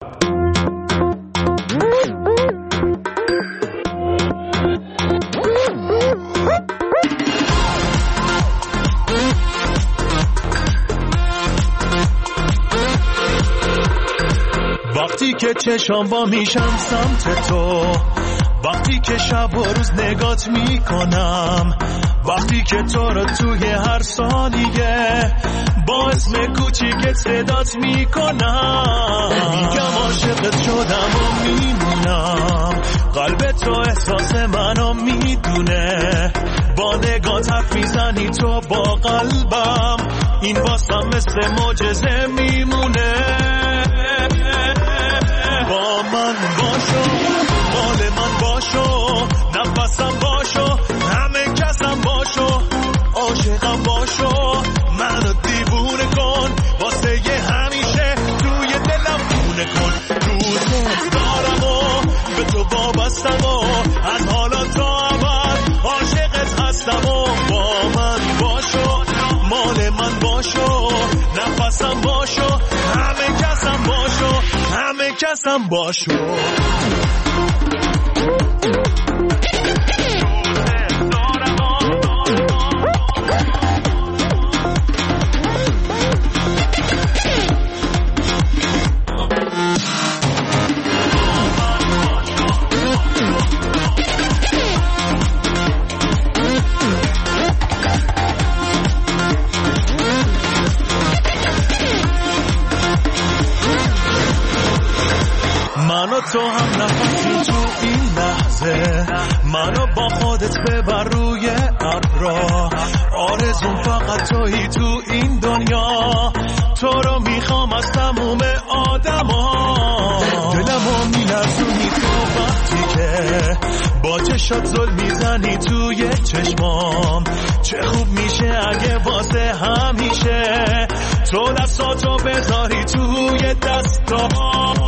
وقتی که چشام با میشم سمت تو، وقتی که شب و روز نگات میکنم، وقتی که تو رو توی هر ثانیه با اسم کوچیکت صدات میکنم، میگم عاشقت شدم و میمونم، قلب تو احساس منو میدونه، با نگات حرف میزنی تو با قلبم، این واسم مثل معجزه میمونه. با من باشو، مال من باشو، نفسم باشو، همه کسم باشو، عاشقم باشو، منو دیوونه کن، واسه یه همیشه توی دلم خونه کن، دوست دارم و به تو وابستم و از حالا تا ابد عاشقت هستم و با من باشو، مال من باشو، نفسم باشو، همه کسم باشو، همه کسم باشو. منو تو هم نفسی تو این لحظه، منو با خودت ببر روی ابرا، آرزوم فقط تویی تو این دنیا، تو رو میخوام از تموم آدما، دلمو میلرزونی تو وقتی که با چشات زل میزنی توی چشمام، چه خوب میشه اگه واسه همیشه تو دستاتو بذاری توی دستام،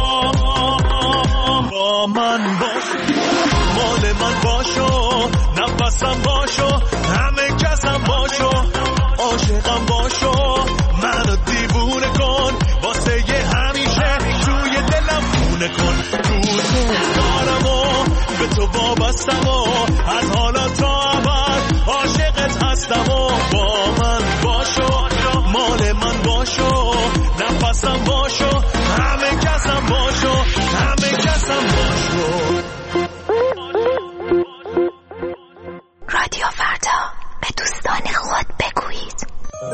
با من باش، مال من باشو، نفسم باشو، همه کسم باشو، عاشقم باشو، منو دیوونه کن، واسه یه همیشه توی دلم خونه کن، دوست دارم و به تو وابستم و از حالا تا ابد عاشقت هستم و با من باشو، مال من باشو، نفسم باشو، همه کسم باشو، همه کسم باشو. رادیو فردا، به دوستان خود بگویید.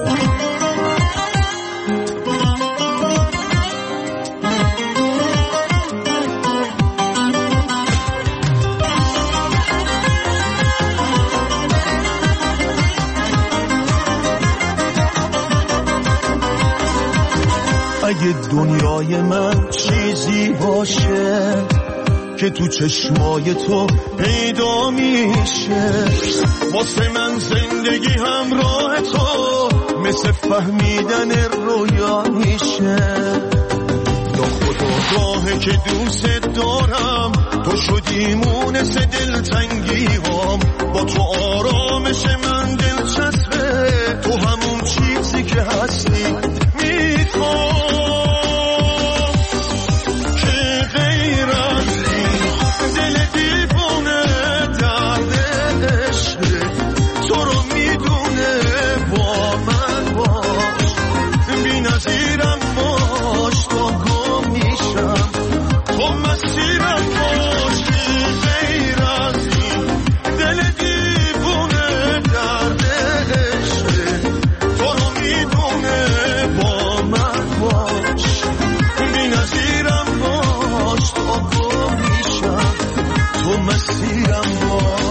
اگه دنیای من چیزی باشه که تو چشمای تو پیدا میشه، واسه من زندگی همراه تو مثل فهمیدن رویا میشه، یا خدا راهه که دوست دارم، تو شدی مونس دلتنگی هم، با تو آرامش من دلچسبه، تو همون چیزی که هستی میخوام، که غیر از این دل دیوونه درد عشقه، تو رو میدونه، با من باش، بی نظیرم باش، تا گم میشم، تو مسیرم باش، که غیر از این دل دیوونه درد عشقه، تو رو میدونه، با من باش، بی نظیرم باش، تا گم میشم، تو مسیرم باش.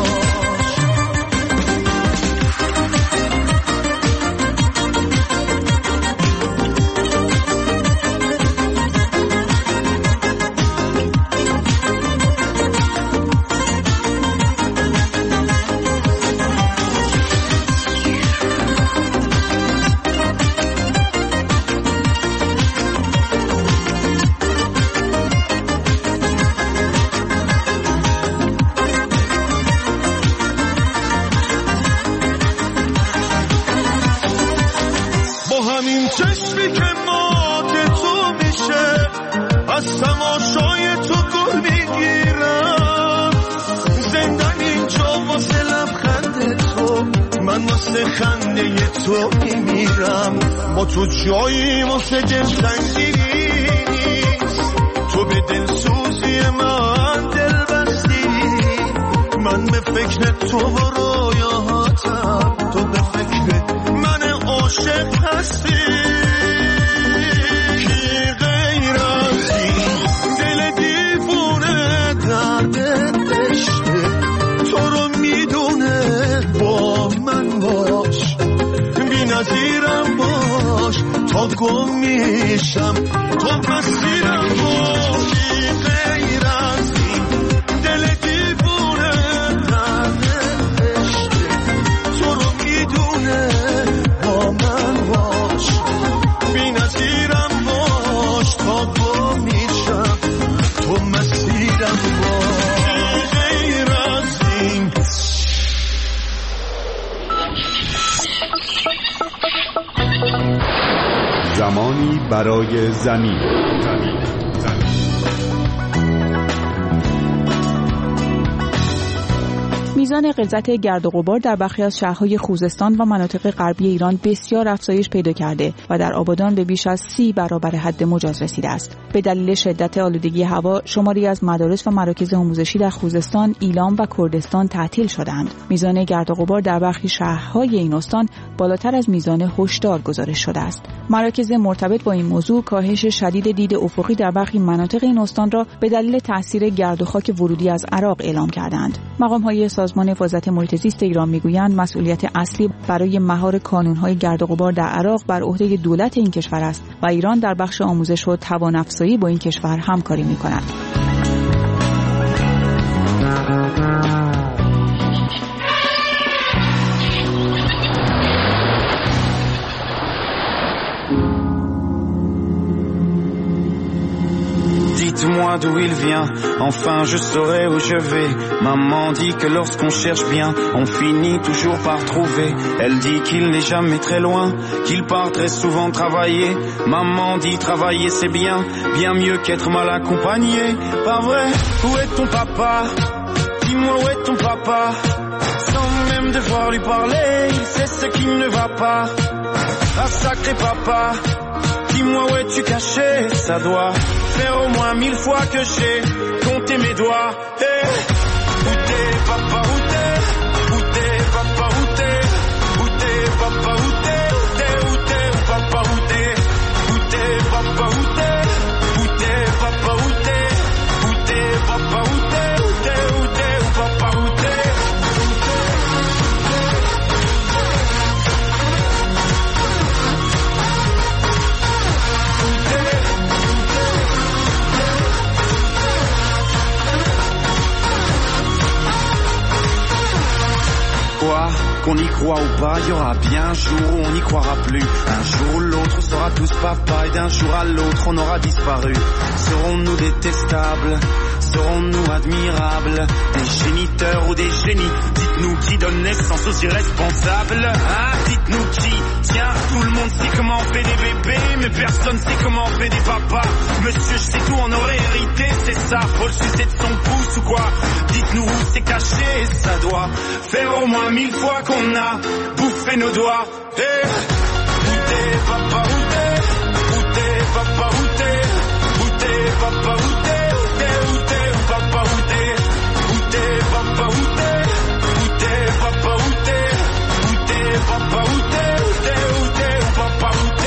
همین چشمی که مات تو میشه، از تماشای تو گل میگیرم زندن اینجا واسه لبخند تو من واسه خنده تو میمیرم ما تو جایی واسه دلتنگی نیست تو به دلسوزی من دل بستی من به فکر تو و رویاهاتم تو به فکر من عاشق هستی کی غیر از این دل دیوونه درد عشق تو رو میدونه با من باش بی نظیرم باش تا گم میشم تو مسیرم باش کی غیر از این دل دیوونه درد عشق تو رو میدونه با من باش بی نظیرم باش تا گم میشم تو مسیرم باش کی غیر از این زمانی برای زمین. میزان غلظت گرد و غبار در برخی از شهرهای خوزستان و مناطق غربی ایران بسیار افزایش پیدا کرده و در آبادان به بیش از 30 برابر حد مجاز رسیده است. به دلیل شدت آلودگی هوا، شماری از مدارس و مراکز آموزشی در خوزستان، ایلام و کردستان تعطیل شدند. میزان گرد و غبار در برخی شهرهای این استان بالاتر از میزان هشدار گزارش شده است. مراکز مرتبط با این موضوع کاهش شدید دید افقی در برخی مناطق این استان را به دلیل تاثیر گرد و خاک ورودی از عراق اعلام کردند. مقام‌های سازمان حفاظت محیط زیست ایران میگویند مسئولیت اصلی برای مهار کانون‌های گرد و غبار در عراق بر عهده دولت این کشور است و ایران در بخش آموزش و توان‌افزایی با این کشور همکاری می‌کند. Dites-moi d'où il vient, enfin je saurai où je vais. Maman dit que lorsqu'on cherche bien, on finit toujours par trouver. Elle dit qu'il n'est jamais très loin, qu'il part très souvent travailler. Maman dit travailler c'est bien, bien mieux qu'être mal accompagné. Pas vrai? Où est ton papa? Dis-moi où est ton papa? Sans même devoir lui parler, il sait ce qui ne va pas. Ah sacré papa, dis-moi où es-tu caché? Ça doit faire au moins 1000 fois que j'ai compté mes doigts. Hey. Où t'es papa, où t'es? Où t'es papa, où t'es? Où t'es papa, où t'es? Où t'es, où t'es, où papa, où t'es? Où t'es papa, où t'es? Où t'es papa, où t'es? Où t'es papa, où t'es? Où t'es, où t'es, où papa, où t'es? Qu'on y croit ou pas, il y aura bien un jour où on n'y croira plus. Un jour ou l'autre, on sera tous papa et d'un jour à l'autre, on aura disparu. Serons-nous détestables? Serons-nous admirables? Des géniteurs ou des génies? Dites-nous qui donne naissance aux irresponsables. Hein? Dites-nous qui? Tiens, tout le monde sait comment on fait des bébés, mais personne sait comment on fait des papas. Monsieur, je sais tout, on aurait hérité, c'est ça. Faut le sucer de son pouce ou quoi? Dites-nous où c'est caché, ça doit faire au moins 1000 fois qu'on a bouffé nos doigts. Hey. Où t'es papa, où t'es? Où t'es papa, où t'es? Où t'es papa, où t'es? Où t'es, où t'es, où papa, où t'es? Où t'es papa, où t'es? Où t'es papa, où t'es? Où t'es papa, où t'es? Où t'es, où t'es, où papa, où t'es?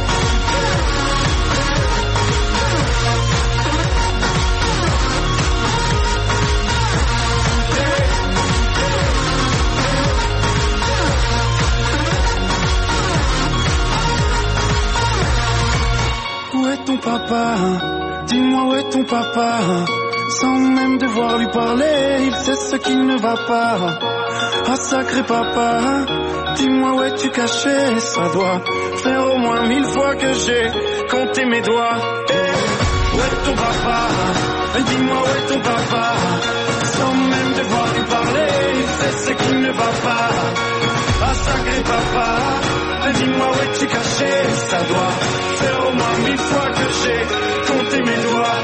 Où est ton papa? Dis-moi où est ton papa? Sans même devoir lui parler, il sait ce qui ne va pas. Ah sacré papa, dis-moi où es-tu caché? Ça doit faire au moins 1000 fois que j'ai compté mes doigts. Hey, où est ton papa? Dis-moi où est ton papa? Sans même devoir lui parler, il sait ce qui ne va pas. Ah sacré papa, dis-moi où es-tu caché? Ça doit faire au moins 1000 fois que j'ai compté mes doigts.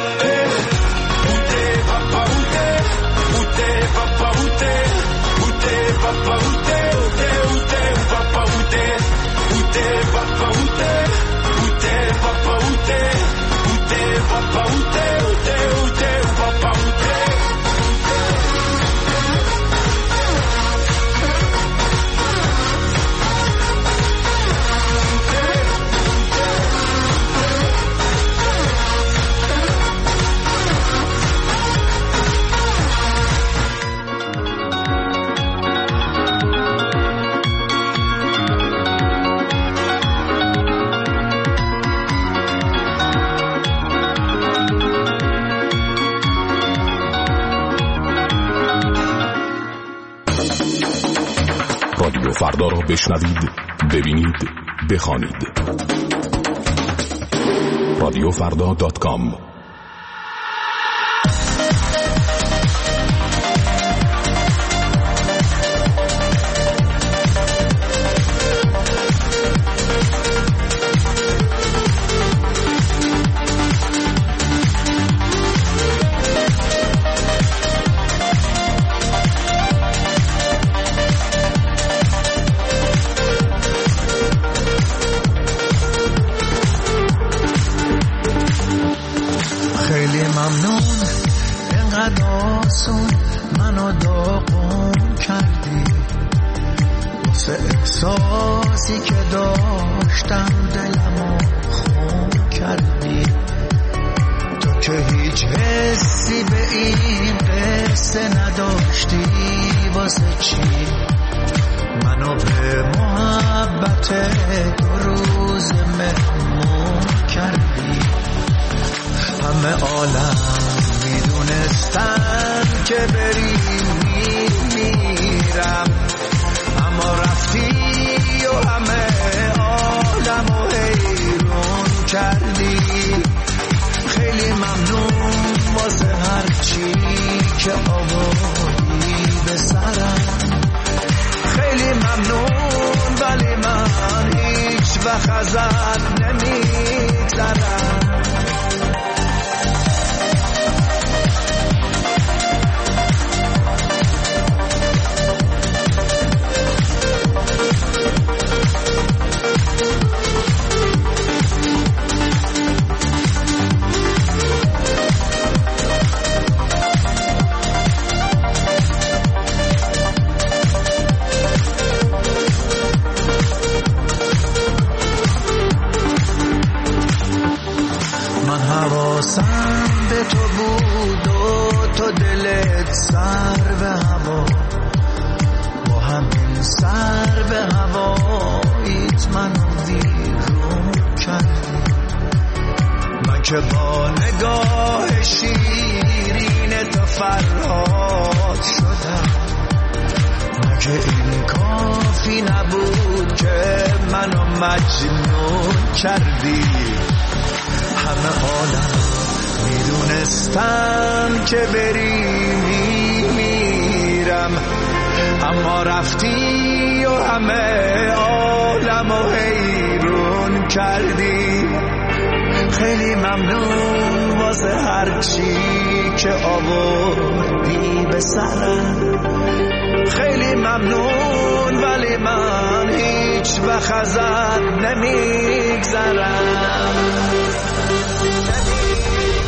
فردا را بشنوید، ببینید، بخوانید. رادیوفردا.com. احساسی که داشتم دلمو خون کردی، تو که هیچ حسی به این قصه نداشتی، واسه چی منو به محبت 2 روز مهمون کردی؟ همه عالم میدونستن که بری میرم، اما رفتی و همه عالمو حیرون کردی. خیلی ممنون واسه هر چی که آوردی به سرم، خیلی ممنون، ولی من هیچ وقت ازت نمیگذرم. حواسم به تو بود و تو دلت سر به هوا، با همین سر به هواییت منو ویرون کردی. من که با نگاه شیرین تو فرهاد شدم، مگه این کافی نبود که منو مجنون کردی؟ همه عالم میدونستم که بری میرم، اما رفتی و همه عالمو حیرون کردی. خیلی ممنون واسه هر چی که آوردی به سرم، خیلی ممنون، ولی من هیچ وقت ازت نمیگذرم.